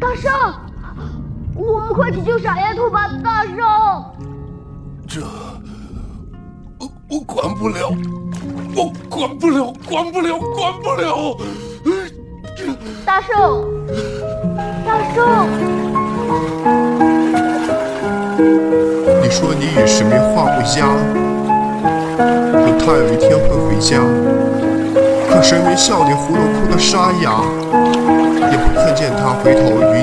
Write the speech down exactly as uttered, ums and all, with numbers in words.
大圣，我们快去救傻丫头吧！大圣， 这我我管不了，我管不了，管不了，管不了！ 大圣，大圣， 你说你与使命画不佳，可他有一天会回家。可谁没笑你葫芦窟的沙哑，也不看见他回头与